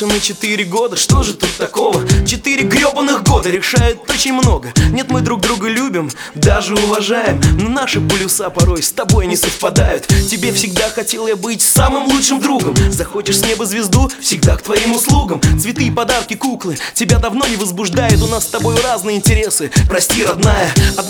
наши мы 4 года, что же тут такого? 4 гребаных года решают очень много. Нет, мы друг друга любим, даже уважаем, но наши полюса порой с тобой не совпадают. Тебе всегда хотел я быть самым лучшим другом. Захочешь с неба звезду, всегда к твоим услугам. Цветы и подарки, куклы тебя давно не возбуждает. У нас с тобой разные интересы, прости, родная.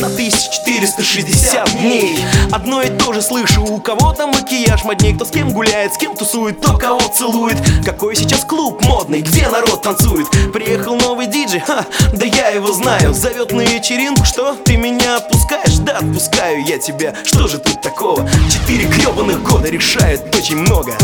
1460 дней одно и то же слышу. У кого-то макияж модней, кто с кем гуляет, с кем тусует, кто кого целует. Какой сейчас клуб модный, где народ танцует? Приехал новый диджей, ха, да я его знаю. Зовет на вечеринку, что? Ты меня отпускаешь? Да, отпускаю я тебя, что же тут такого? 4 гребаных года решают очень много.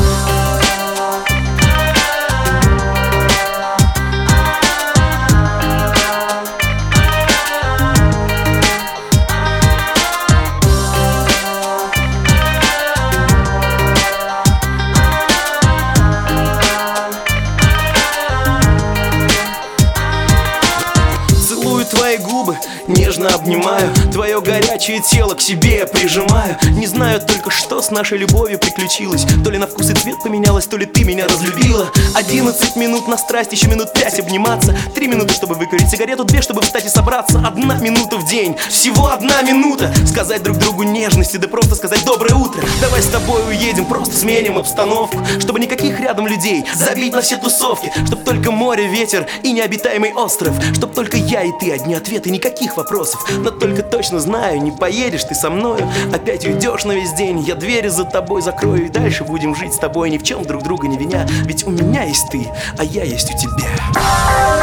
Твои губы нежно обнимаю, твое горячее тело к себе я прижимаю. Не знаю только, что с нашей любовью приключилось. То ли на вкус и цвет поменялось, то ли ты меня разлюбила. 11 минут на страсть, еще минут 5 обниматься. 3 минуты, чтобы выкурить сигарету, 2, чтобы встать и собраться. 1 минута в день, всего 1 минута. Сказать друг другу нежности, да просто сказать доброе утро. Давай с тобой уедем, просто сменим обстановку. Чтобы никаких рядом людей, забить на все тусовки. Чтоб только море, ветер и необитаемый остров. Чтоб только я и ты, одни ответы, никаких вопросов. Но только точно знаю, не поедешь ты со мною. Опять уйдешь на весь день, я двери за тобой закрою. И дальше будем жить с тобой, ни в чем друг друга не виня. Ведь у меня есть ты, а я есть у тебя.